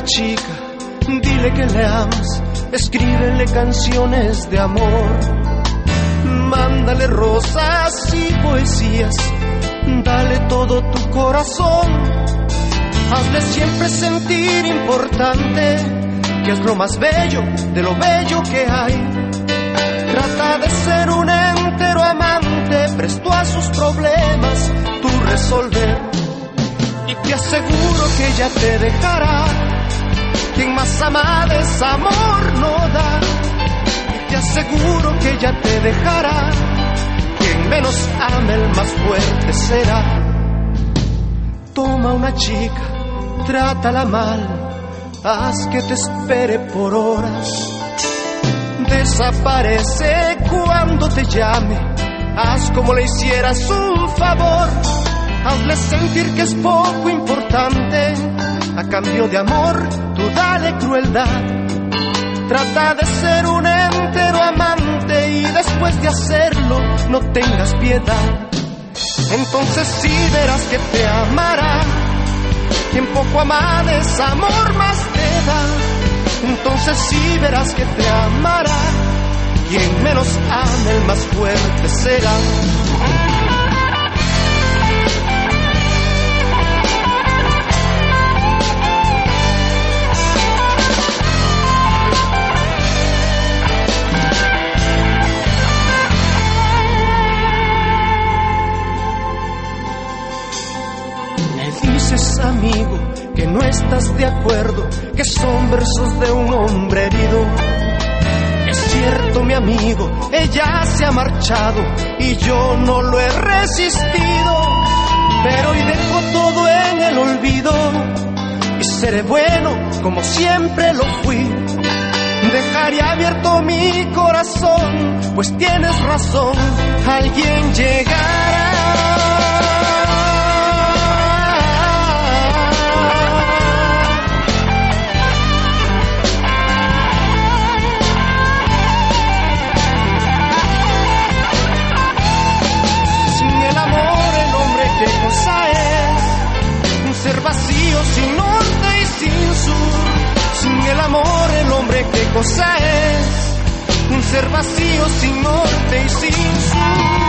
chica, dile que le amas, escríbele canciones de amor, mándale rosas y poesías, dale todo tu corazón, hazle siempre sentir importante, que es lo más bello de lo bello que hay. Trata de ser un entero amante, presto a sus problemas tú resolver, y te aseguro que ella te dejará. Quien más ama desamor no da, y te aseguro que ella te dejará. Quien menos ame el más fuerte será. Toma una chica, trátala mal, haz que te espere por horas. Desaparece cuando te llame, haz como le hicieras un favor. Hazle sentir que es poco importante, a cambio de amor tú dale crueldad. Trata de ser un entero amante y después de hacerlo no tengas piedad. Entonces sí verás que te amará. Quien poco ama desamor más te da. Entonces sí verás que te amará. Quien menos ame el más fuerte será. Dices, amigo, que no estás de acuerdo, que son versos de un hombre herido. Es cierto, mi amigo, ella se ha marchado y yo no lo he resistido, pero hoy dejo todo en el olvido y seré bueno como siempre lo fui. Dejaré abierto mi corazón, pues tienes razón, alguien llegará. ¿Qué cosa es? Un ser vacío sin norte y sin sur. Sin el amor, el hombre, ¿qué cosa es? Un ser vacío sin norte y sin sur.